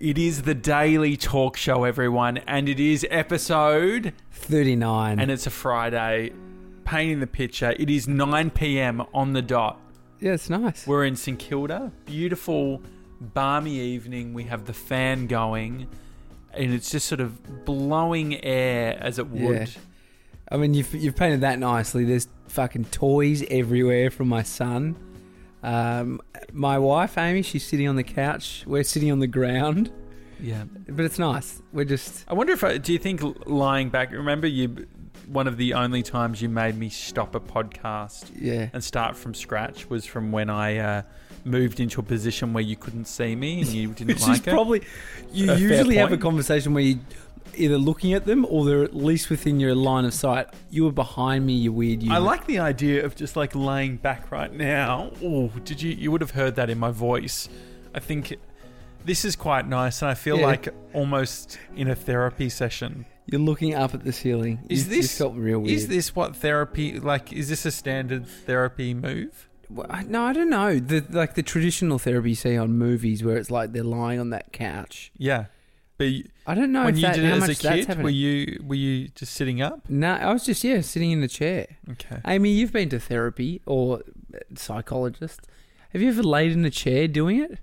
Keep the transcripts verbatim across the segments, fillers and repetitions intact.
It is the Daily Talk Show, everyone, and it is episode thirty-nine. And it's a Friday. Painting the picture. It is nine p.m. on the dot. Yeah, it's nice. We're in St Kilda. Beautiful, balmy evening. We have the fan going, and it's just sort of blowing air as it would. Yeah. I mean, you've, you've painted that nicely. There's fucking toys everywhere from my son. Um, my wife, Amy, she's sitting on the couch. We're sitting on the ground. Yeah. But it's nice. We're just... I wonder if... I, do you think lying back... Remember you... One of the only times you made me stop a podcast yeah. and start from scratch was from when I uh, moved into a position where you couldn't see me and you didn't Which like is it. Probably... You a usually have a point. conversation where you either looking at them or they're at least within your line of sight. You were behind me, you weird unit. I like the idea of just like laying back right now. Oh, did you? You would have heard that in my voice. I think this is quite nice, and I feel Yeah. like almost in a therapy session. You're looking up at the ceiling. Is You this just felt real weird. Is this what therapy like? Is this a standard therapy move? Well, I- no, I don't know. The like the traditional therapy you see on movies where it's like they're lying on that couch. Yeah, but you, I don't know when if you that, did how it much as a that's kid, happening. were you were you just sitting up? No, I was just yeah sitting in the chair. Okay. Amy, you've been to therapy or psychologist. Have you ever laid in a chair doing it?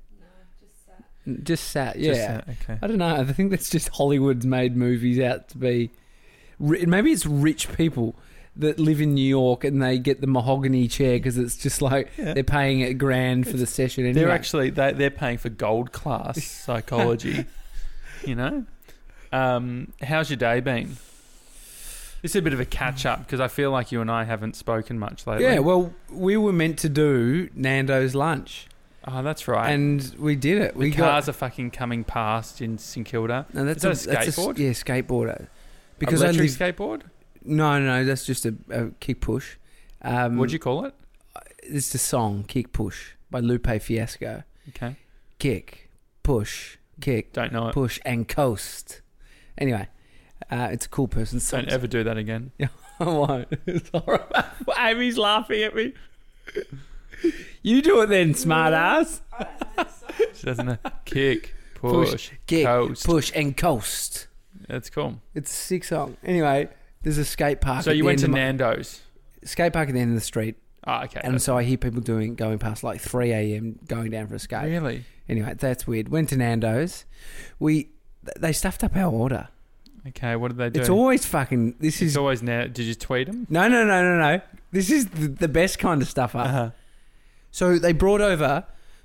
No, just sat. Just sat, yeah. Just sat, okay. I don't know. I think that's just Hollywood's made movies out to be. ri- Maybe it's rich people that live in New York and they get the mahogany chair because it's just like Yeah. they're paying a grand for the session. Anyway. They're actually they they're paying for gold class psychology. You know, um, how's your day been? This is a bit of a catch up because I feel like you and I haven't spoken much lately. Yeah, well, we were meant to do Nando's lunch, oh, that's right. and we did it. the we cars got, are fucking coming past in St Kilda. no, that's is that a that's skateboard? yeah, skateboarder. Because I Electric live, skateboard. no, no, no, that's just a, a kick push. Um, What'd you call it? It's the song "Kick Push" by Lupe Fiasco. Okay, Kick, push, kick, don't know it. push, and coast. Anyway, uh, it's a cool person's song. Don't ever do that again. I won't. It's horrible. Amy's laughing at me. You do it then, smart ass. She doesn't know. Kick, push, Push, kick, coast. push, and coast. That's cool. It's a sick song. Anyway, there's a skate park. So at you the went end to of my- Nando's. skate park at the end of the street, Oh, okay. and so I hear people doing going past like three a.m. going down for a skate. Really? Anyway, that's weird. Went to Nando's. We they stuffed up our order. Okay, what did they do? It's always fucking. This It's is always now. Did you tweet them? no, no, no, no, no. This is the, the best kind of stuff up. Uh-huh. So they brought over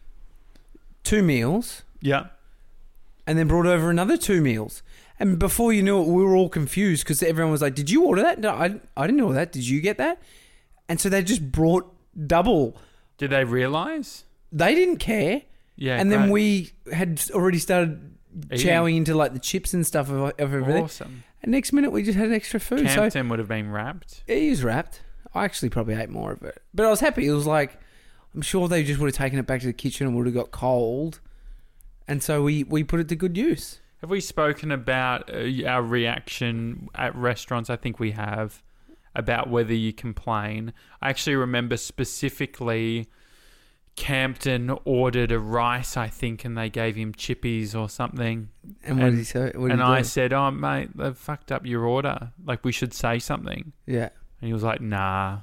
two meals, Yeah. and then brought over another two meals. And before you knew it, we were all confused because everyone was like, "Did you order that? No, I, I didn't order that. Did you get that?" And so they just brought double. Did they realise? They didn't care. Yeah. and then great. we had already started Eating. chowing into like the chips and stuff of, of everything. Awesome. And next minute we just had extra food. So Campton would have been wrapped. it was wrapped. I actually probably ate more of it, but I was happy. It was like I'm sure they just would have taken it back to the kitchen and would have got cold, and so we we put it to good use. Have we spoken about uh, our reaction at restaurants? I think we have. About whether you complain. I actually remember specifically Campton ordered a rice, I think, and they gave him chippies or something. And what And- did he say? What did And he I do? said, "Oh, mate, they've fucked up your order. Like, we should say something." Yeah, And he was like, "Nah."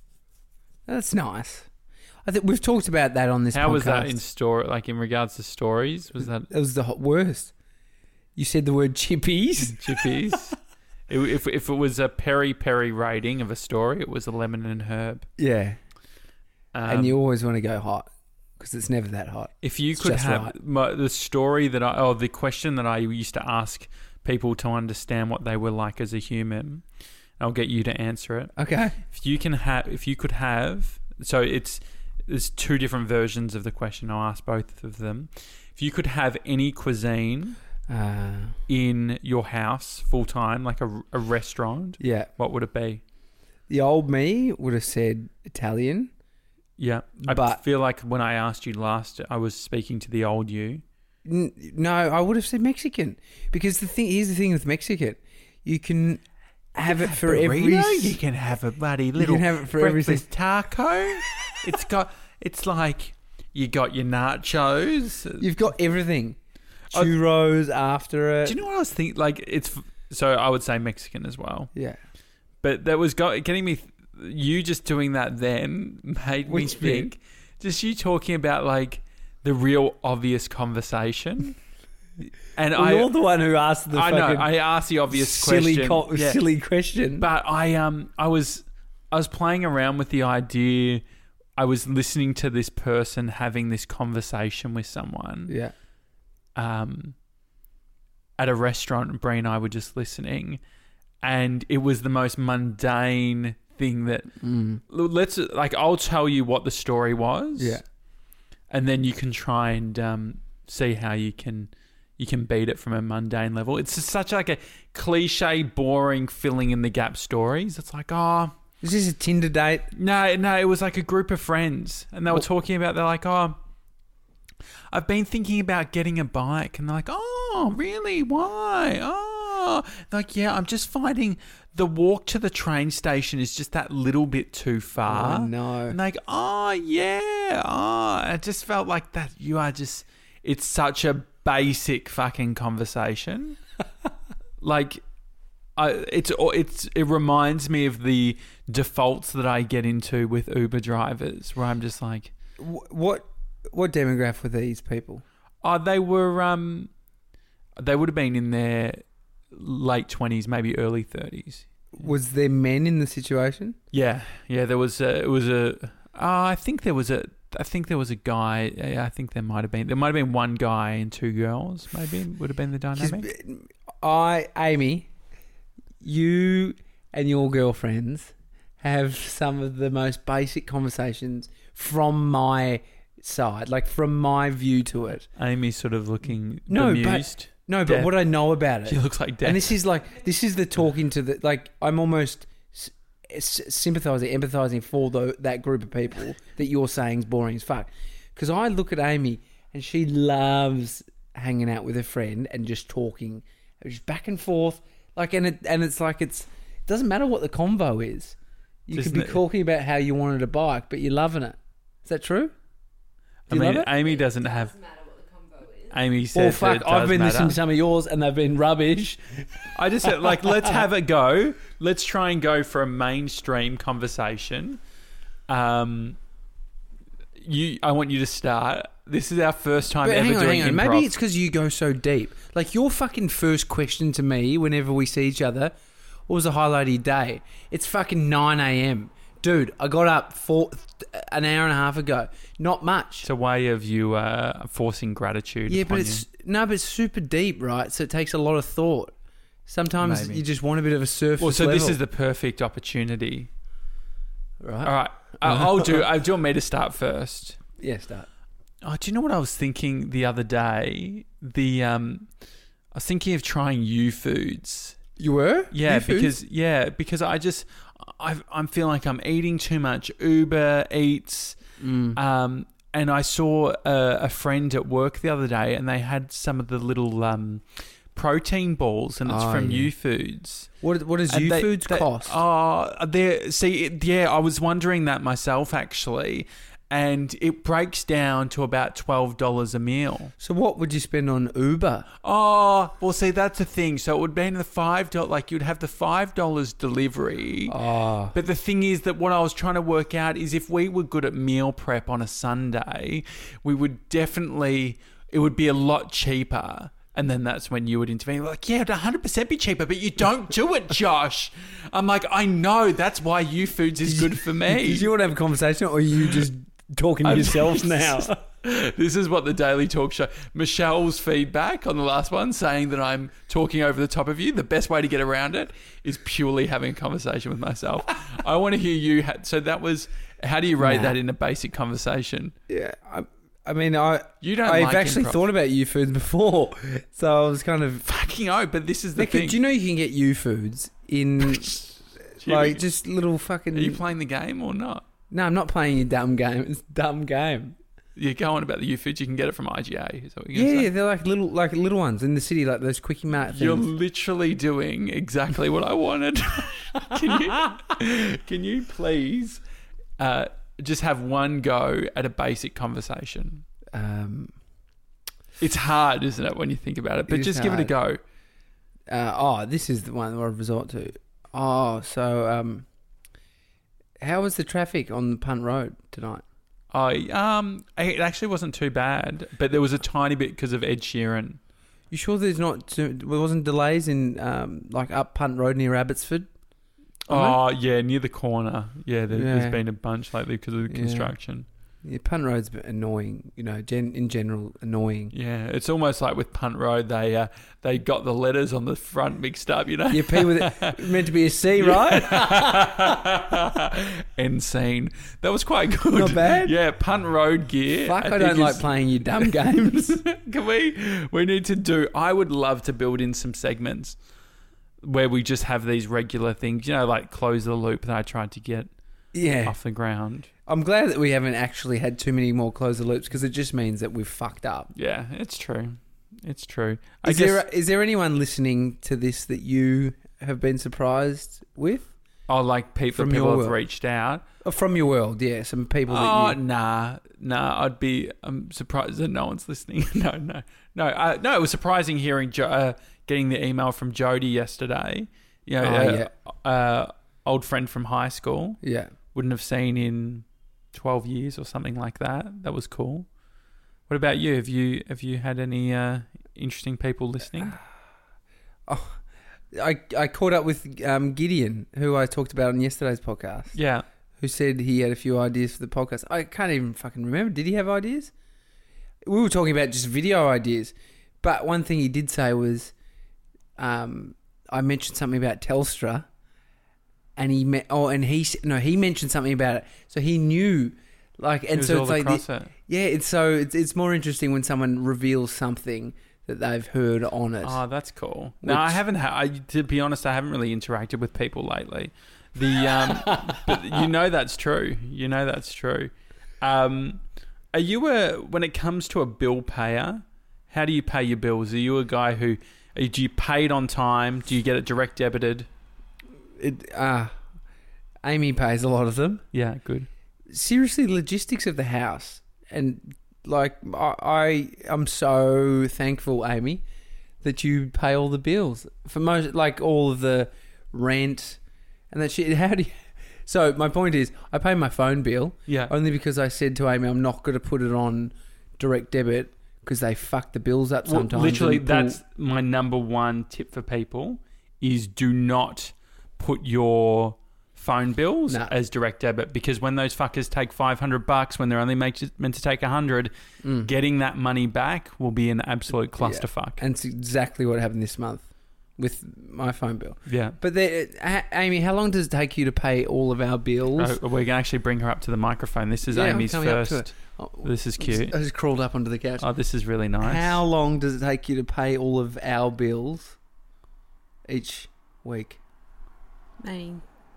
that's nice. I think we've talked about that on this. How podcast. was that in story? Like in regards to stories, was that It was the hot worst. You said the word chippies. chippies? It- if if it was a peri peri rating of a story, it was a lemon and herb. Yeah, Um, and you always want to go hot because it's never that hot. if you it's could just have right. my, the story that I, oh, the question that I used to ask people to understand what they were like as a human, I'll get you to answer it. Okay. If you can have, if you could have, so it's there's two different versions of the question. I'll ask both of them. If you could have any cuisine Uh, in your house full time, like a, a restaurant, yeah. what would it be? The old me would have said Italian. Yeah, I But- feel like when I asked you last, I was speaking to the old you. N- no, I would have said Mexican because the thing here's the thing with Mexican, you can have it for every. You can have a bloody little can have it for every breakfast taco. It's got. It's like you got your nachos. You've got everything. churros after it. Do you know what I was thinking? Like, it's so I would say Mexican as well. Yeah. But that was got, getting me. You just doing that then made me Which think. bit? Just you talking about like the real obvious conversation. And well, I, you're the one who asked the I know fucking I asked the obvious silly, question, co- Yeah. silly question. But I um I was I was playing around with the idea. I was listening to this person having this conversation with someone. Yeah. Um. At a restaurant, and Brie and I were just listening, and it was the most mundane thing that. Mm. Let's like I'll tell you what the story was. Yeah. And then you can try and um, see how you can you can beat it from a mundane level. It's just such like a cliche, boring, filling in the gap stories. It's like, oh, Is this a Tinder date? no, no. It was like a group of friends, and they were What? talking about. They're like, oh, I've been thinking about getting a bike, and they're like, oh, really? Why? Oh, they're like, yeah, I'm just finding the walk to the train station is just that little bit too far. Oh, no. And like, oh, yeah. Oh, I just felt like that you are just, it's such a basic fucking conversation. like, I, it's, it's, it reminds me of the defaults that I get into with Uber drivers where I'm just like, Wh- What what demographic were these people? oh, they were, um, they would have been in their late twenties, maybe early thirties. Was there men in the situation? Yeah, yeah. There was a, it was a. Uh, I think there was a. I think there was a guy. Yeah, I think there might have been. There might have been one guy and two girls. Maybe would have been the 'Cause dynamic. I, Amy, you and your girlfriends have some of the most basic conversations from my side, like from my view to it. Amy's sort of looking No, but- bemused. No, but Death. what I know about it, She looks like death. and this is like this is the talking to the like I'm almost s- s- sympathizing, empathizing for the, that group of people that you're saying is boring as fuck. Because I look at Amy and she loves hanging out with a friend and just talking, just back and forth, like and it and it's like it's it doesn't matter what the convo is. You Just could be n- talking about how you wanted a bike, but you're loving it. Is that true? I Do you mean, love it? Amy doesn't have. Doesn't matter what the combo is. Amy said Well, that fuck, it I've does been matter. listening to some of yours and they've been rubbish. I just said, like, let's have a go. Let's try and go for a mainstream conversation. Um, you, I want you to start. This is our first time But ever hang on, doing hang on. improv. Maybe it's because you go so deep. Like your fucking first question to me whenever we see each other, what was the highlight of your day? It's fucking nine a.m. Dude, I got up for an hour and a half ago. Not much. It's a way of you uh, forcing gratitude. Yeah, but upon it's no, but it's super deep, right? So it takes a lot of thought. Sometimes Maybe. you just want a bit of a surface you. Well, so level. this is the perfect opportunity. right. All right, I- I'll do. I do want me to start first. Yeah, start. Oh, do you know what I was thinking the other day? The um, I was thinking of trying U foods. You were? Yeah, New foods? because yeah, because I just I I'm feeling like I'm eating too much Uber Eats. Mm. Um, and I saw a, a friend at work the other day, and they had some of the little um, protein balls, and it's Oh, from yeah. U Foods. what what does And U they- foods they- cost? Oh, they see, it- yeah, I was wondering that myself actually, and it breaks down to about twelve dollars a meal. So what would you spend on Uber? Oh, well, see, that's the thing. So it would be in the five dollars, like you'd have the five dollars delivery. Oh, But the thing is that what I was trying to work out is if we were good at meal prep on a Sunday, we would definitely, it would be a lot cheaper. And then that's when you would intervene. Like, yeah, it'd one hundred percent be cheaper, but you don't do it, Josh. I'm like, I know. That's why U Foods is good for me. did you want to have a conversation, or are you just talking to I'm- yourself now? This is what the Daily Talk Show. Michelle's feedback on the last one, saying that I'm talking over the top of you. The best way to get around it is purely having a conversation with myself. I want to hear you. Ha- so that was. How do you rate Nah. that in a basic conversation? Yeah, I, I mean, I You don't. I've like actually improv. thought about U Foods before, so I was kind of. Fucking oh, but this is the Nick, thing. do you know you can get U Foods in like just little fucking? Are you playing the game or not? No, I'm not playing your dumb game. It's a dumb game. You're going about the U Foods. You can get it from I G A. Is that what you're Yeah, gonna yeah, say? they're like little, like little ones in the city, like those quickie mart things. You're literally doing exactly what I wanted. Can you? Can you please uh, just have one go at a basic conversation? Um, It's hard, isn't it, when you think about it? But It is just give it a go. Uh, oh, this is the one I resort to. Oh, so um, how was the traffic on the Punt Road tonight? I um, it actually wasn't too bad, but there was a tiny bit because of Ed Sheeran. You sure there's not there wasn't delays in um, like up Punt Road near Abbotsford? Oh yeah, near the corner. Yeah, there, Yeah. there's been a bunch lately because of the Yeah. construction. Yeah, Punt Road's a bit annoying. You know, gen- in general, annoying. Yeah, it's almost like with Punt Road, they uh, they got the letters on the front mixed up. You know, Yeah, P with it meant to be a C, right? End scene. That was quite good. Not bad. Yeah, Punt Road gear. Fuck, I, think don't like is- playing you dumb games. Can we? We need to do. I would love to build in some segments where we just have these regular things. You know, like Close the Loop that I tried to get Yeah, off the ground. I'm glad that we haven't actually had too many more close the loops because it just means that we've fucked up. Yeah, it's true. It's true. I Is guess. there is there anyone listening to this that you have been surprised with? Oh, like people, From people your have world. reached out. Or from your world, yeah, some people that Oh you... nah, nah. I'd be. I'm surprised that no one's listening. no, no, no. Uh, no, it was surprising hearing jo- uh, getting the email from Jodie yesterday. You know, Oh, uh, uh, old friend from high school. Yeah. Wouldn't have seen in twelve years or something like that. That was cool. What about you? Have you have you had any uh, interesting people listening? Oh, I, I caught up with um, Gideon, who I talked about on yesterday's podcast, Yeah. who said he had a few ideas for the podcast. I can't even fucking remember. Did he have ideas? We were talking about just video ideas. But one thing he did say was, um, I mentioned something about Telstra, and he met, oh, and he s- no, he mentioned something about it, so he knew, like, It and was so all it's like, across the, it. yeah, it's so it's it's more interesting when someone reveals something that they've heard on it. Oh, that's cool. No, I Which- haven't. Ha- I, to be honest, I haven't really interacted with people lately. The um, but you know that's true. You know that's true. Um, are you a when it comes to a bill payer? How do you pay your bills? Are you a guy who do you pay it on time? Do you get it direct debited? It, uh, Amy pays a lot of them. Yeah, good. Seriously, logistics of the house, and like I, I I'm so thankful, Amy, that you pay all the bills for most, like all of the rent and that shit. How do you? So my point is, I pay my phone bill Yeah. only because I said to Amy, I'm not going to put it on direct debit because they fuck the bills up Well, sometimes. literally, and pull- that's my number one tip for people: is do not put your phone bills Nah. as direct debit, because when those fuckers take five hundred bucks when they're only make, meant to take one hundred, Mm. getting that money back will be an absolute clusterfuck. and it's exactly what happened this month with my phone bill. Yeah. But the, uh, Amy, how long does it take you to pay all of our bills? Oh, we're going to actually bring her up to the microphone. This is Yeah, I'm Amy's coming up to first. it. Oh, This is cute. I just crawled up onto the couch. Oh, this is really nice. How long does it take you to pay all of our bills each week? Maybe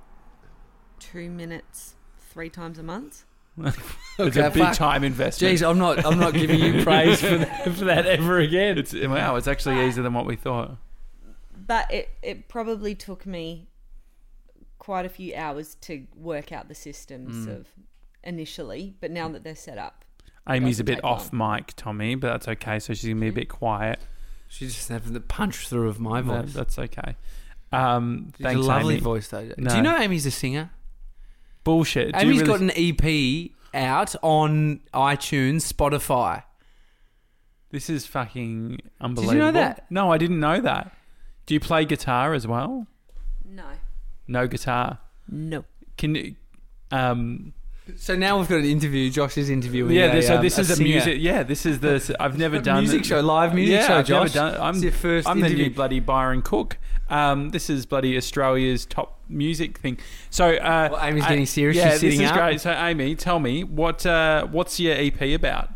two minutes, three times a month. It's Okay, a big fuck. time investment. Jeez, I'm not. I'm not giving you praise for that, for that ever again. It's, wow, it's actually easier than what we thought. But it, it probably took me quite a few hours to work out the systems Mm. of initially, but now that they're set up. Amy's a doesn't bit take off mic, Tommy, but that's okay. So she's going to be a bit quiet. She's just having the punch through of my No, voice. that's okay. Um, She's thanks, a lovely Amy. voice, though. No. Do you know Amy's a singer? Bullshit. Do you Amy's really- got an E P out on iTunes, Spotify. This is fucking unbelievable. know that? No, I didn't know that. Do you play guitar as well? No. No guitar. No. Can you? Um, So now we've got an interview. Josh is interviewing. yeah. a, this, so um, this is a singer. music. Yeah, this is the. I've never done music show, live music yeah, show. I've Josh, never done. I'm, it's your first I'm the interview. new bloody Byron Cook. Um, this is bloody Australia's top music thing. So, uh, Well, Amy's I- getting serious. Yeah, She's this sitting is up. great. So, Amy, tell me what uh, what's your E P about?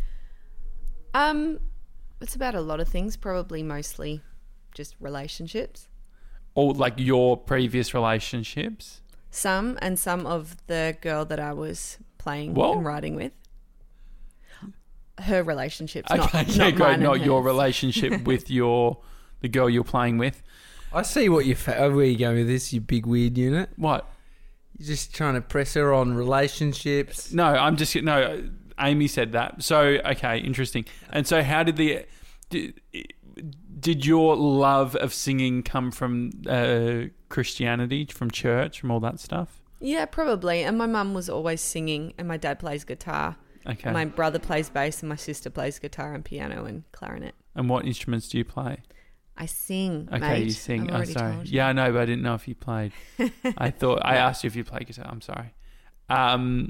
Um, it's about a lot of things, probably mostly just relationships. Or like your previous relationships? Some, and some of the girl that I was playing Whoa. and writing with. Her relationships, Okay, not, yeah, not great. mine Not and your hers. relationship with your the girl you're playing with. I see what you. Fa- where you going with this? You big weird unit. What? You're just trying to press her on relationships. No, I'm just no. Amy said that. So okay, interesting. And so, how did the did, did your love of singing come from uh, Christianity, from church, from all that stuff? Yeah, probably. And my mum was always singing, and my dad plays guitar. Okay. My brother plays bass, and my sister plays guitar and piano and clarinet. And what instruments do you play? I sing. Okay, mate. you sing. I've Oh, already sorry. told you. Yeah, I know, but I didn't know if you played. I thought I asked you if you played guitar. I'm sorry. Um,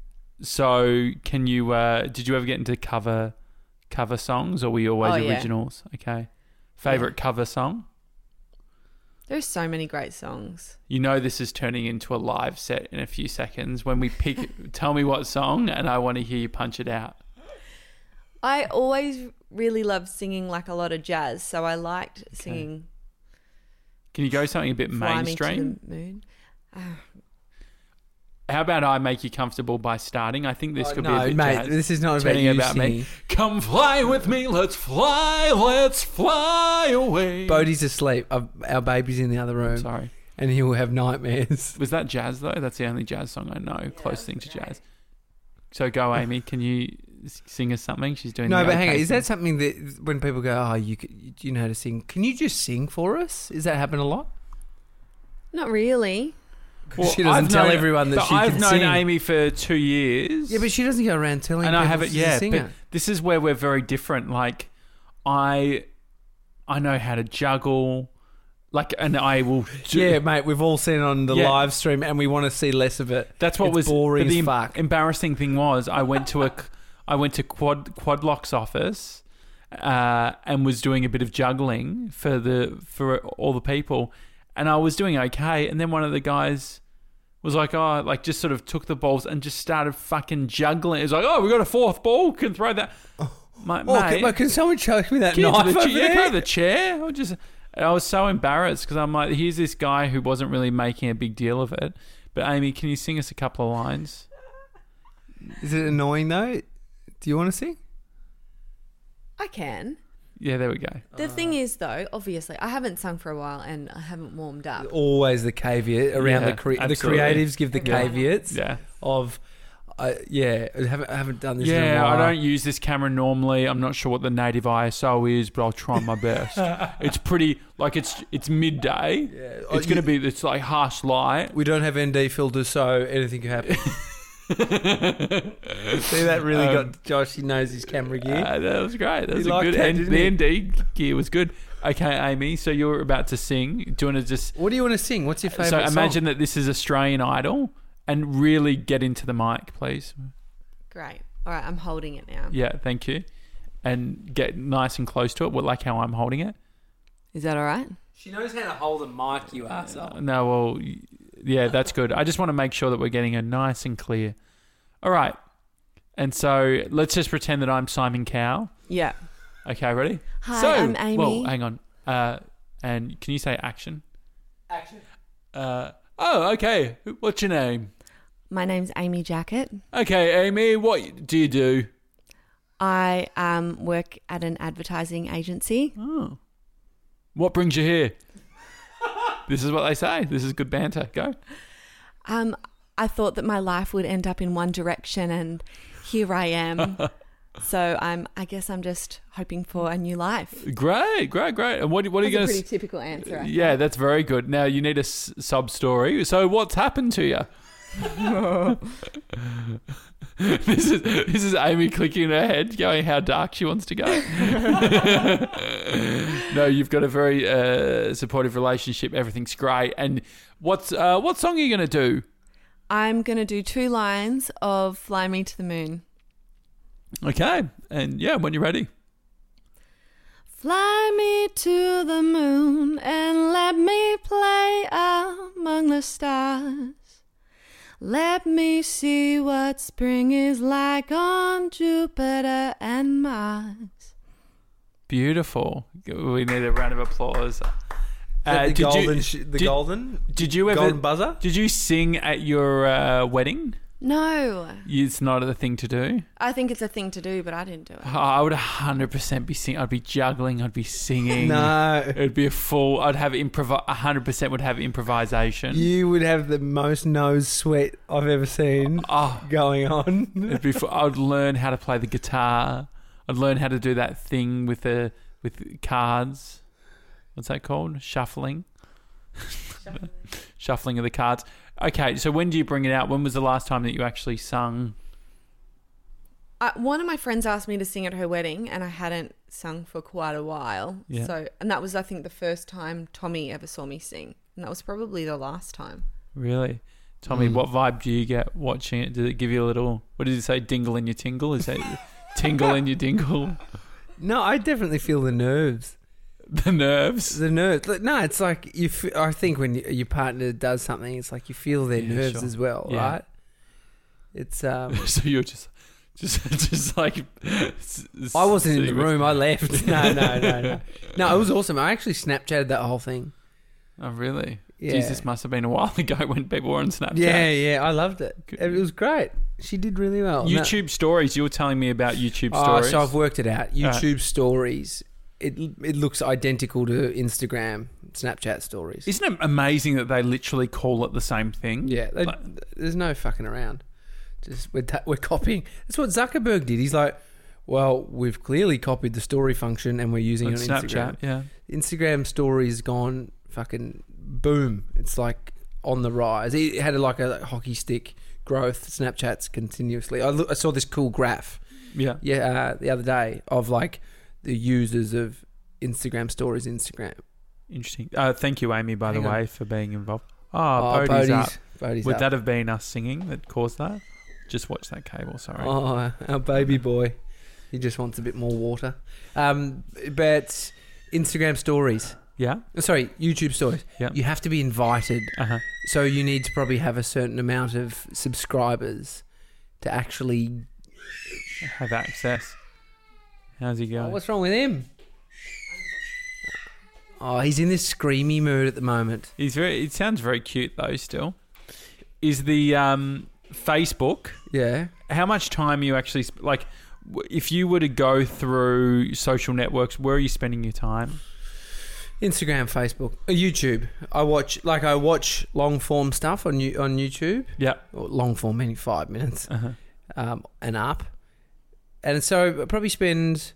so can you? Uh, did you ever get into cover cover songs, or were you always Oh, yeah. originals? Okay. Favorite cover song? There's so many great songs. You know this is turning into a live set in a few seconds. When we pick, tell me what song, and I want to hear you punch it out. I always really loved singing like a lot of jazz, so I liked singing Can you go something a bit Fly Me mainstream? to the Moon. Uh, How about I make you comfortable by starting? I think this Oh, could no, be a bit mate, jazz. this is not about Turning you about singing. me. Come fly with me, let's fly, let's fly away. Bodie's asleep. Our our baby's in the other room, Sorry. and he will have nightmares. Was that jazz though? That's the only jazz song I know. Close thing to jazz. So go, Amy. Can you s- sing us something? She's doing. No, the but hang on. okay Is thing. that something that when people go, "Oh, you could, you know how to sing"? Can you just sing for us? Does that happen a lot? not really. Well, she doesn't I've tell known- everyone that but she I've can known sing. Amy for two years. Yeah, but she doesn't go around telling and people I have it. she's a Yeah, but singer. this is where we're very different. Like, I, I know how to juggle. Like, and I will. Do, Yeah, mate, we've all seen it on the Yeah. live stream, and we want to see less of it. That's what It's was boring but the as em- fuck. embarrassing thing was I went to a, I went to Quad Quadlock's office, uh, and was doing a bit of juggling for the for all the people, and I was doing okay, and then one of the guys was like, oh, like just sort of took the balls and just started fucking juggling. It was like, oh, we got a fourth ball, can throw that. My, Oh, mate, can, can someone show me that Get into knife the, over cha- yeah, there? go to the chair. I just, I was so embarrassed because I'm like, here's this guy who wasn't really making a big deal of it. But Amy, can you sing us a couple of lines? Is it annoying though? Do you want to sing? I can. Yeah, there we go. The thing is, though, obviously, I haven't sung for a while and I haven't warmed up. Always the caveat around Yeah, the cre- the absolutely. creatives give the Yeah. caveats Yeah, of, uh, yeah, I haven't, I haven't done this in a yeah. while. I don't use this camera normally. I'm not sure what the native I S O is, but I'll try my best. It's pretty like it's it's midday. Yeah. It's Oh, gonna you- be it's like harsh light. We don't have N D filters, so anything can happen. See, that really Um, got Josh. He knows his camera gear. Uh, that was great. That He was a liked good that, end. didn't The he? N D gear was good. Okay, Amy. So you're about to sing. Do you want to just? What do you want to sing? What's your favourite So song? imagine that this is Australian Idol, and really get into the mic, please. Great. All right, I'm holding it now. Yeah, thank you. And get nice and close to it, well, like how I'm holding it. Is that all right? She knows how to hold a mic, you arsehole. No, well, y- yeah, that's good. I just want to make sure that we're getting it nice and clear. All right. And so let's just pretend that I'm Simon Cowell. Yeah. Okay, ready? Hi, so, I'm Amy. Well, hang on. Uh, and can you say action? Action. Uh, oh, okay. What's your name? My name's Amy Jacket. Okay, Amy, what do you do? I um, work at an advertising agency. Oh. What brings you here? This is what they say. This is good banter. Go. Um, I thought that my life would end up in one direction, and here I am. So I'm. I guess I'm just hoping for a new life. Great, great, great. And what, what are you That's going a to... pretty typical answer. I Yeah, that's very good. Now you need a s- sub story. So what's happened to you? this is this is Amy clicking in her head, going how dark she wants to go. No, you've got a very uh, supportive relationship. Everything's great. And what's uh, what song are you going to do? I'm going to do two lines of "Fly Me to the Moon." Okay, and yeah, when you're ready. Fly me to the moon and let me play among the stars. Let me see what spring is like on Jupiter and Mars. Beautiful. We need a round of applause. Uh, the did golden, you sh- the did- golden, did you ever golden buzzer. did you sing at your uh, wedding? No. It's not a thing to do. I think it's a thing to do, but I didn't do it. Oh, I would one hundred percent be singing. I'd be juggling. I'd be singing. No. It'd be a full. I'd have improv. one hundred percent would have improvisation. You would have the most nose sweat I've ever seen Oh, going on. it'd be. Full, I'd learn how to play the guitar. I'd learn how to do that thing with the with cards. What's that called? Shuffling. Shuffling. Shuffling of the cards. Okay, so when do you bring it out? When was the last time that you actually sung? Uh, one of my friends asked me to sing at her wedding, and I hadn't sung for quite a while. Yeah. So, and that was, I think, the first time Tommy ever saw me sing, and that was probably the last time. Really? Tommy, Mm. what vibe do you get watching it? Did it give you a little, what did you say, dingle in your tingle? Is that tingle in your dingle? No, I definitely feel the nerves. The nerves? The nerves. Like, no, it's like you. F- I think when y- your partner does something, it's like you feel their Yeah, nerves sure. as well, Yeah. right? It's. um So you're just, just, just like... s- I wasn't in the sitting with- room. I left. No, no, no, no. No, it was awesome. I actually Snapchatted that whole thing. Oh, really? Yeah. Jesus, must have been a while ago when people were on Snapchat. Yeah, yeah, I loved it. Good. It was great. She did really well. And that- YouTube stories. You were telling me about YouTube Oh, stories. so I've worked it out. YouTube stories. It it looks identical to Instagram, Snapchat stories. Isn't it amazing that they literally call it the same thing? Yeah, they, Like- there's no fucking around. Just we're ta- we're copying. That's what Zuckerberg did. He's like, well, we've clearly copied the story function and we're using On it on Snapchat, Instagram. yeah. Instagram stories gone fucking boom. It's like on the rise. It had like a hockey stick growth. Snapchat's continuously. I, look, I saw this cool graph. Yeah. Yeah, uh, the other day of like the users of Instagram stories. Instagram. Interesting. Uh, thank you, Amy, by Hang the on. way, for being involved. Oh, Bodhi's, Bodhi's up. Bodhi's Would up. that have been us singing that caused that? Just watch that cable, sorry. Oh, our baby boy. He just wants a bit more water. Um, but Instagram stories. Yeah? Sorry, YouTube stories. Yeah. You have to be invited. Uh-huh. So you need to probably have a certain amount of subscribers to actually... Have access. How's he Oh, going? what's wrong with him? Oh, he's in this screamy mood at the moment. He's very. It sounds very cute though. Still, is the um, Facebook? Yeah. How much time you actually sp- like? w- If you were to go through social networks, where are you spending your time? Instagram, Facebook, uh, YouTube. I watch like I watch long form stuff on you on YouTube. Yeah. Or long form meaning five minutes Uh-huh. um, and up. And so I probably spend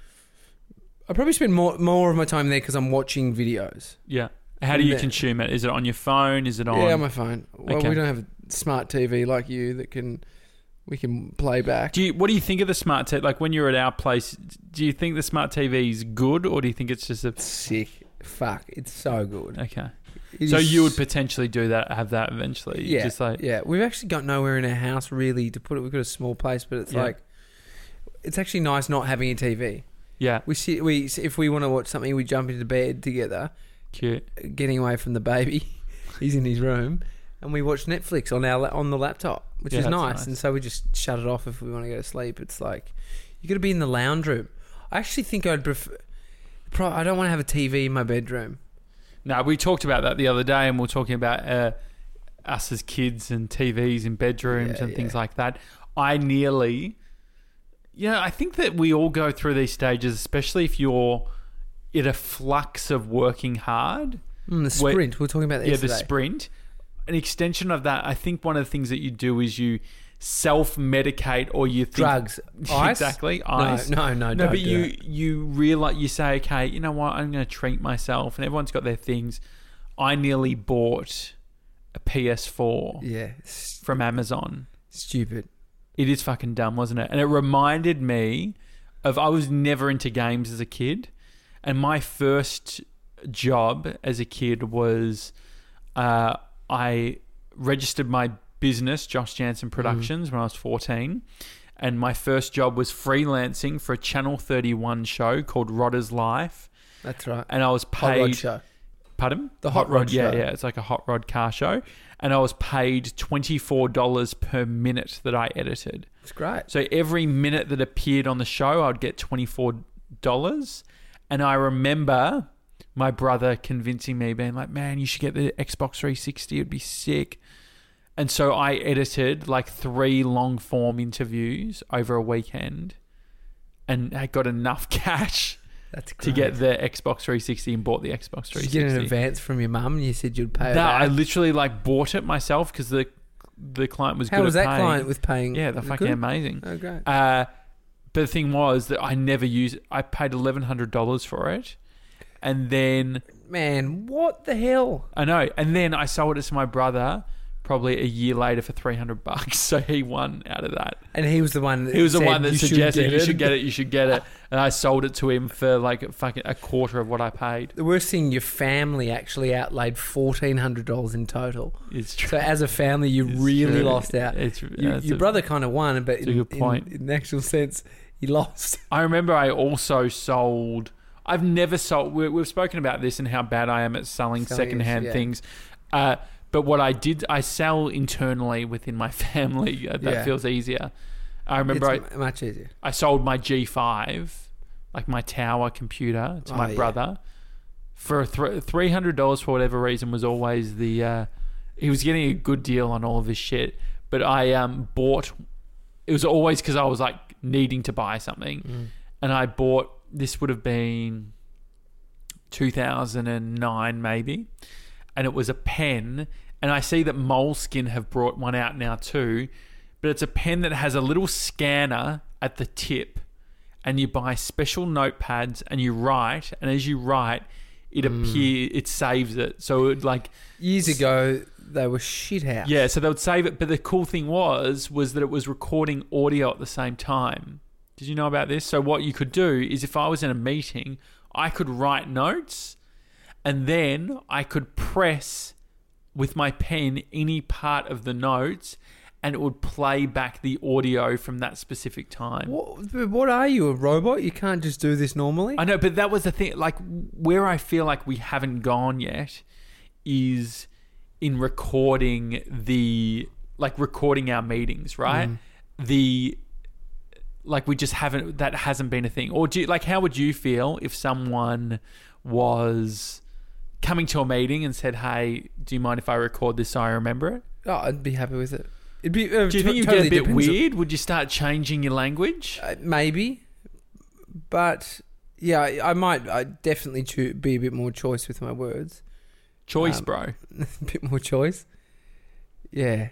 I probably spend more more of my time there because I'm watching videos. Yeah. How do And you then- consume it? Is it on your phone? Is it on? Yeah, on my phone. Well, Okay. we don't have a smart T V like you that can we can play back. Do you, what do you think of the smart T V? Like when you're at our place, do you think the smart T V is good, or do you think it's just a Sick. Fuck, it's so good. okay? It So is- you would potentially do that, have that eventually. yeah, Just like yeah. We've actually got nowhere in our house really to put it. We've got a small place, but it's Yeah. like it's actually nice not having a T V. yeah, We see we if we want to watch something, we jump into bed together, cute. getting away from the baby. He's in his room, and we watch Netflix on our la- on the laptop, which Yeah, is that's nice. nice. And so we just shut it off if we want to go to sleep. It's like you got to be in the lounge room. I actually think I'd prefer. Pro- I don't want to have a T V in my bedroom. No, we talked about that the other day, and we we're talking about uh, us as kids and T Vs in bedrooms Yeah, and things yeah. like that. I nearly, yeah, I think that we all go through these stages, especially if you're in a flux of working hard. Mm, the Wait, sprint. We were talking about that Yeah, yesterday. the sprint. An extension of that, I think one of the things that you do is you self-medicate, or you think Drugs. Ice? exactly ice. No, no, no. No, don't but do you that. you realize, you say, okay, you know what, I'm going to treat myself, and everyone's got their things. I nearly bought a P S four Yeah. s- from Amazon. Stupid. It is fucking dumb, wasn't it? And it reminded me of, I was never into games as a kid, and my first job as a kid was uh, I registered my business, Josh Jansen Productions, when I was fourteen. And my first job was freelancing for a Channel thirty-one show called Rodder's Life. That's right. And I was Hot Rod paid... show. Pardon? The Hot Rod Yeah, show. yeah. It's like a hot rod car show. And I was paid twenty-four dollars per minute that I edited. It's great. So every minute that appeared on the show, I'd get twenty-four dollars. And I remember my brother convincing me, being like, man, you should get the Xbox three sixty. It'd be sick. And so I edited like three long form interviews over a weekend and I got enough cash That's to great. get the Xbox three sixty and bought the Xbox three sixty. Did you get an advance from your mum and you said you'd pay her No, I back? literally like bought it myself because the the client was How good was at that paying. client with paying? Yeah, they're Was it fucking good? amazing. Oh, great. Uh, but the thing was that I never used it. I paid eleven hundred dollars for it. And then, Man, what the hell? I know, and then I sold it to my brother probably a year later for three hundred bucks. So he won out of that. And he was the one that He was the said, one that "You should suggested get you it." should get it, you should get it. And I sold it to him for like fucking a quarter of what I paid. The worst thing, your family actually outlaid fourteen hundred dollars in total. It's true. So as a family, you It's really true. lost out. It's, You, yeah, it's your a- brother kind of won, but it's a in, good point. in, in the actual sense, he lost. I remember I also sold. I've never sold. we- We've spoken about this and how bad I am at selling, Selling secondhand is, yeah. things. Uh, but what I did, I sell internally within my family. Uh, That Yeah. feels easier. I remember I, It's m- much easier. I sold my G five, like my tower computer, to Oh, my yeah. brother for th- three hundred dollars for whatever reason was always the. Uh, he was getting a good deal on all of his shit, but I um, bought. It was always because I was like needing to buy something, Mm. and I bought. This would have been two thousand nine maybe, and it was a pen. And I see that Moleskine have brought one out now too, but it's a pen that has a little scanner at the tip, and you buy special notepads and you write, and as you write, it Mm. appear it saves it. So it like Years ago, they were shit house. yeah, so they would save it. But the cool thing was was that it was recording audio at the same time. Did you know about this? So what you could do is if I was in a meeting, I could write notes and then I could press with my pen any part of the notes and it would play back the audio from that specific time. What, what are you, a robot? You can't just do this normally? I know, but that was the thing. Like, where I feel like we haven't gone yet is in recording the, like, recording our meetings, right? Mm. The, like, we just haven't, that hasn't been a thing. Or, do you, like, how would you feel if someone was coming to a meeting and said, hey, do you mind if I record this so I remember it? Oh, I'd be happy with it. It'd be. Uh, Do you think t- you'd totally get a bit depends on- weird? Would you start changing your language? Uh, maybe, but yeah, I, I might. I definitely choo- be a bit more choice with my words. Choice, um, bro. a bit more choice. Yeah.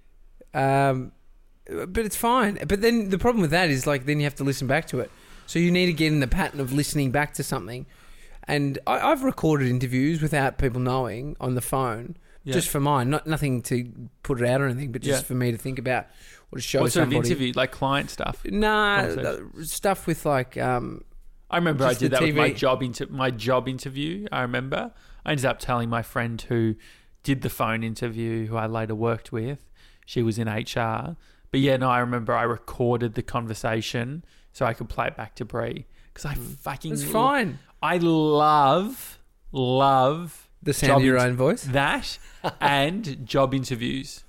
Um, but it's fine. But then the problem with that is like then you have to listen back to it. So you need to get in the pattern of listening back to something. And I, I've recorded interviews without people knowing on the phone, Yeah. just for mine. Not nothing to put it out or anything, but just Yeah. for me to think about or to show What sort somebody. of interview? Like client stuff? Nah, Conversation. uh, stuff with like um, I remember Just I did the that with my T V. job inter- my job interview. I remember I ended up telling my friend who did the phone interview, who I later worked with. She was in H R, but yeah, no, I remember I recorded the conversation so I could play it back to Bree because I fucking it's lo- fine. I love love The sound job of your int- own voice. that and job interviews.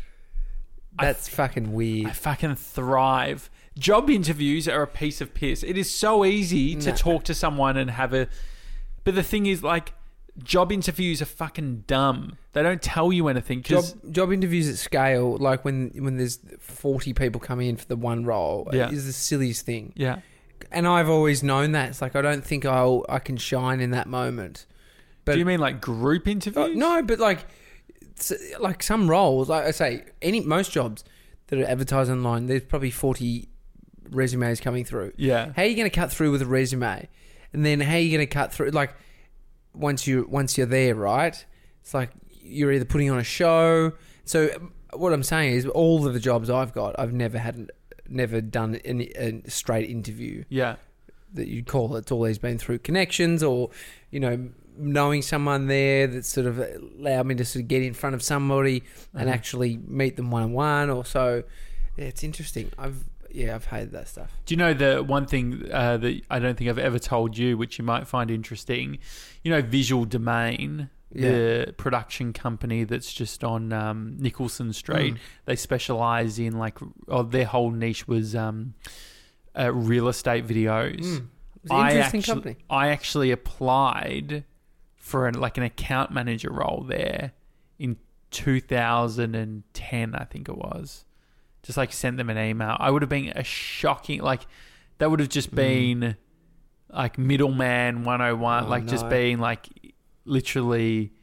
I That's fucking weird. I fucking thrive. Job interviews are a piece of piss. It is so easy to Nah. talk to someone and have a... But the thing is, like, job interviews are fucking dumb. They don't tell you anything. Job Cause, job interviews at scale, like when when there's forty people coming in for the one role, Yeah. is the silliest thing. yeah. And I've always known that. It's like I don't think I'll I can shine in that moment. But Do you mean like group interviews? Uh, no, but like it's, like some roles, like I say, any most jobs that are advertised online, there's probably forty resumes coming through. Yeah. How are you going to cut through with a resume? And then how are you going to cut through like once you once you're there, right? It's like you're either putting on a show. So what I'm saying is all of the jobs I've got, I've never had never done any, a straight interview Yeah. that you'd call it. It's always been through connections or, you know, knowing someone there that sort of allowed me to sort of get in front of somebody and Uh-huh. actually meet them one on one or so. Yeah, it's interesting. I've yeah, I've hated that stuff. Do you know the one thing uh, that I don't think I've ever told you, which you might find interesting? You know, Visual Domain, the production company that's just on um, Nicholson Street. Mm. They specialize in like, oh, their whole niche was um, uh, real estate videos. Mm. It's an I interesting actually, company. I actually applied for an, like an account manager role there in two thousand ten, I think it was. Just like sent them an email. I would have been a shocking, like that would have just been mm. like middleman one oh one, oh, like no. just being like literally.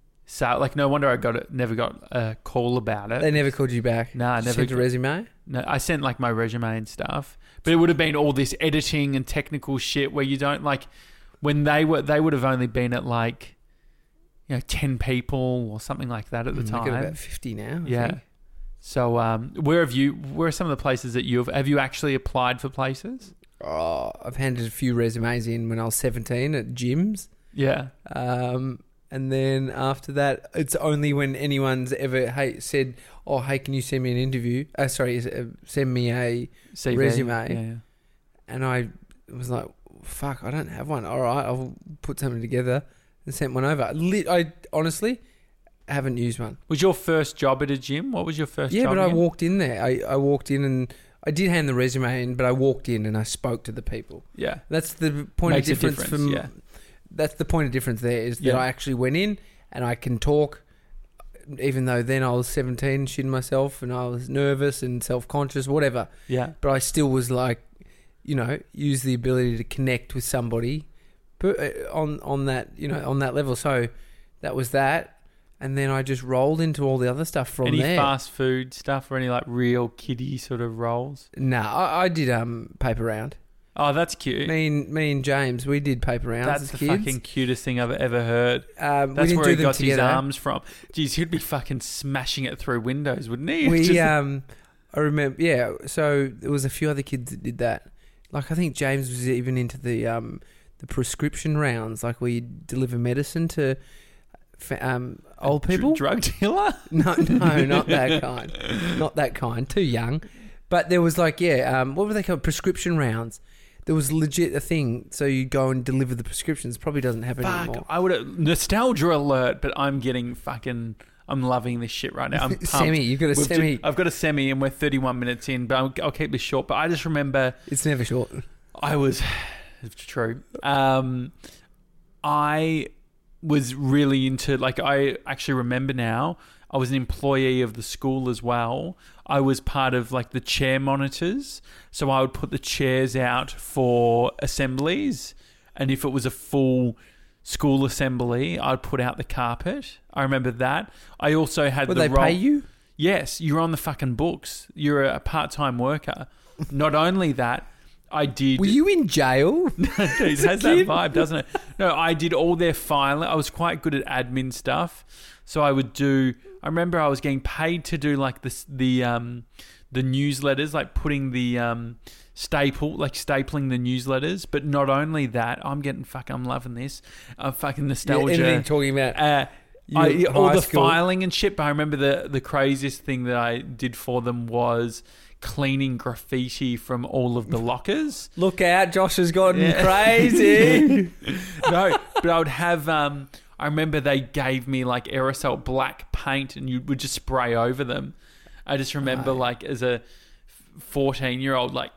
So like no wonder I got it. Never got a call about it. They never called you back. No, I never sent a resume. No, I sent like my resume and stuff, but it would have been all this editing and technical shit where you don't like when they were. They would have only been at like, you know, ten people or something like that at the Mm, time. They've got about fifty now. I yeah. think. So um, where have you? Where are some of the places that you've? Have you actually applied for places? Oh, I've handed a few resumes in when I was seventeen at gyms. Yeah. Um, and then after that, it's only when anyone's ever hey said, "Oh, hey, can you send me an interview?" Uh, sorry, uh, send me a C V. resume. Yeah, yeah. And I was like, "Fuck, I don't have one." All right, I'll put something together and sent one over. Lit- I honestly haven't used one. Was your first job at a gym? What was your first Yeah, job but I again? walked in there. I, I walked in and I did hand the resume in, but I walked in and I spoke to the people. Yeah. That's the point Makes a of difference, difference, from. yeah. That's the point of difference there is that Yeah. I actually went in and I can talk, even though then I was seventeen, shitting myself, and I was nervous and self-conscious, whatever. Yeah. But I still was like, you know, use the ability to connect with somebody per- uh, on on that, you know, on that level. So that was that. And then I just rolled into all the other stuff from any there. fast food stuff or any like real kiddie sort of roles? Nah, I, I did um paper round. Oh, that's cute. Me and me and James, we did paper rounds That's as the kids. fucking cutest thing I've ever heard. Um, That's we didn't where do he them got together. his arms from. Jeez, he'd be fucking smashing it through windows, wouldn't he? We Just- um, I remember. Yeah, so there was a few other kids that did that. Like I think James was even into the um the prescription rounds, like where you deliver medicine to fa- um old Dr- people. drug dealer? No, no, not that kind. Not that kind. Too young. But there was like, yeah, um, what were they called? Prescription rounds. There was legit a thing. So you go and deliver the prescriptions. Probably doesn't happen Fuck, anymore. I would have nostalgia alert, but I'm getting fucking. I'm loving this shit right now. I'm pumped. Semi, you've got a We've semi. ju- I've got a semi, and we're thirty-one minutes in, but I'll, I'll keep this short. But I just remember It's never short. I was. It's true. Um, I was really into like I actually remember now. I was an employee of the school as well. I was part of like the chair monitors, so I would put the chairs out for assemblies, and if it was a full school assembly, I'd put out the carpet. I remember that. I also had Would the they role- pay you? Yes, you're on the fucking books. You're a part-time worker. Not only that, I did. Were you in jail? It has that vibe, doesn't it? No, I did all their filing. I was quite good at admin stuff, so I would do. I remember I was getting paid to do like this, the um, the newsletters, like putting the um, staple, like stapling the newsletters. But not only that, I'm getting fucking. I'm loving this. I'm fucking nostalgia. Yeah, anything talking about Uh, you I, at all high the school. filing and shit, but I remember the the craziest thing that I did for them was cleaning graffiti from all of the lockers. Look out, Josh has gotten Yeah. crazy. No, but I would have. Um, I remember they gave me like aerosol black paint, and you would just spray over them. I just remember, Right. like as a fourteen-year-old, like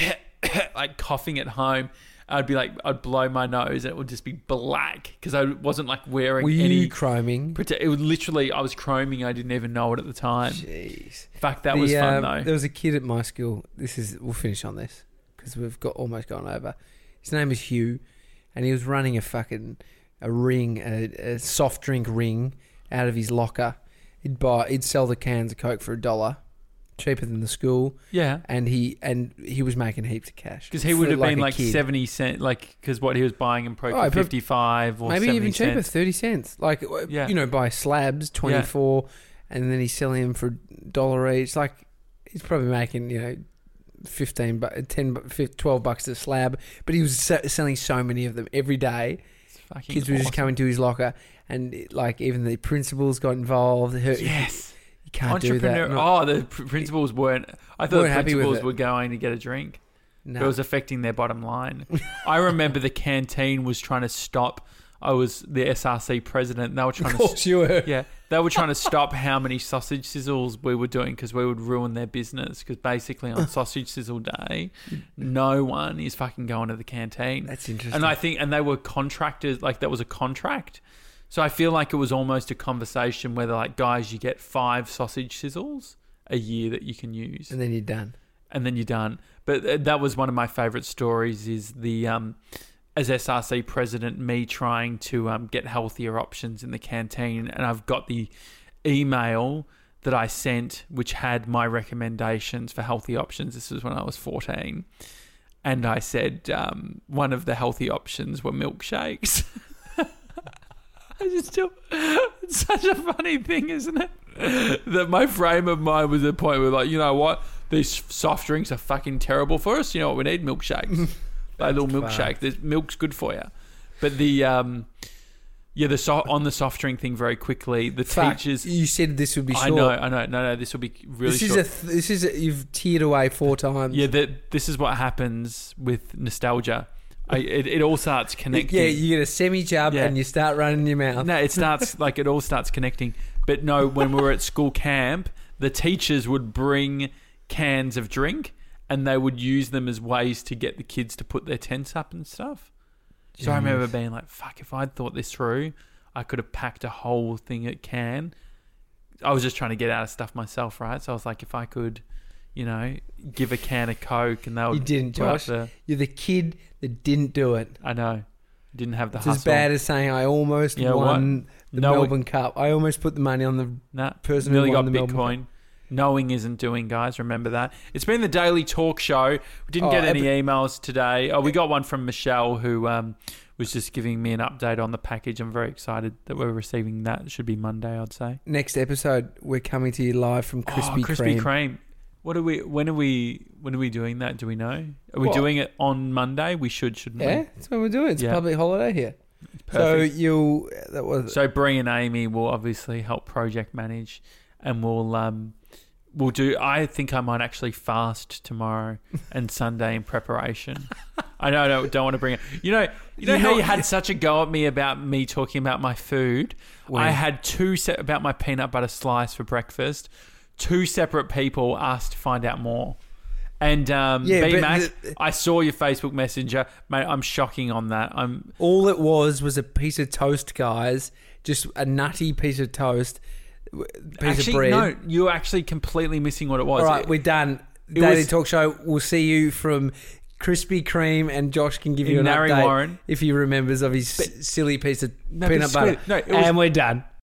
like coughing at home. I'd be like, I'd blow my nose, and it would just be black because I wasn't like wearing Were any. you chroming? prote- It would literally, I was chroming. I didn't even know it at the time. Jeez. Fuck, that The, was fun um, though. There was a kid at my school. This is. We'll finish on this because we've got almost gone over. His name is Hugh, and he was running a fucking a ring, a, a soft drink ring, out of his locker. He'd buy. He'd sell the cans of Coke for a dollar, cheaper than the school, Yeah. and he and he was making heaps of cash Because he would for have been a like kid. seventy cent, like because what he was buying in probably Oh, for but fifty-five or maybe seventy even cheaper, cents. thirty cents. Like, Yeah. you know, by slabs, twenty-four, and then he's selling them for a dollar each. Like, he's probably making, you know, fifteen, bu- ten, bu- fif- twelve bucks a slab. But he was se- selling so many of them every day. It's fucking Kids were just awesome. coming to his locker, and it- like even the principals got involved. Her, Yes. you can't do Entrepreneur. that. Not- Oh, the pr- principals weren't. I thought Weren't the happy with principals it. were going to get a drink. no. It was affecting their bottom line. I remember the canteen was trying to stop. I was the S R C president. And they were trying of to. course you were. Yeah, they were trying to stop how many sausage sizzles we were doing because we would ruin their business. Because basically on sausage sizzle day, no one is fucking going to the canteen. That's interesting. And I think, and they were contractors. Like that was a contract. So I feel like it was almost a conversation where they're like, guys, you get five sausage sizzles a year that you can use. And then you're done. And then you're done. But that was one of my favourite stories is the, um, as S R C president, me trying to um, get healthier options in the canteen. And I've got the email that I sent, which had my recommendations for healthy options. This was when I was fourteen. And I said um, one of the healthy options were milkshakes. I just still, it's such a funny thing, isn't it? That my frame of mind was at the point where, like, you know what? These soft drinks are fucking terrible for us. You know what we need? Milkshakes. A little milkshake. There's, milk's good for you. But the, um, yeah, the so- on the soft drink thing very quickly, the Fuck, teachers... You said this would be short. I know, I know. No, no, this will be really this is short. A th- this is a, you've teared away four times. Yeah, that this is what happens with nostalgia. I, it, it all starts connecting. Yeah, you get a semi-jab Yeah. and you start running your mouth. No, it starts like it all starts connecting. But no, when we were at school camp, the teachers would bring cans of drink and they would use them as ways to get the kids to put their tents up and stuff. So I remember being like, fuck, if I'd thought this through, I could have packed a whole thing at can. I was just trying to get out of stuff myself, right? So I was like, if I could, you know, give a can of Coke and they would... You didn't, put up Josh. the- You're the kid that didn't do it. I know. Didn't have the It's hustle. as bad as saying I almost Yeah, won the No, Melbourne Cup. I almost put the money on the Nah, person who nearly won got the Melbourne Bitcoin. Knowing isn't doing, guys. Remember that. It's been the daily talk show. We didn't Oh, get any epi- emails today. Oh, we got one from Michelle who um, was just giving me an update on the package. I'm very excited that we're receiving that. It should be Monday, I'd say. Next episode, we're coming to you live from Krispy oh, Krispy Kreme. Kreme. What are we? When are we? When are we doing that? Do we know? Are we What? doing it on Monday? We should, shouldn't Yeah, we? that's what we're doing. It's Yeah. a public holiday here. So Perfect. you'll that was So Bree and Amy will obviously help project manage, and we'll um, we'll do. I think I might actually fast tomorrow and Sunday in preparation. I know I don't, don't want to bring it. You know, you know You're how not- you had such a go at me about me talking about my food. When? I had two set about my peanut butter slice for breakfast. Two separate people asked to find out more. And um, Yeah, B but Mac, the- I saw your Facebook Messenger, mate. I'm shocking on that. I'm all it was was a piece of toast, guys. Just a nutty piece of toast, w- piece actually of bread. no. You're actually completely missing what it was. All right, It- we're done. it Daily was- Talk Show. We'll see you from Krispy Kreme, and Josh can give you In an Narre update Warren. if he remembers of his silly piece of No, but peanut butter. screw it. No, it was- and we're done.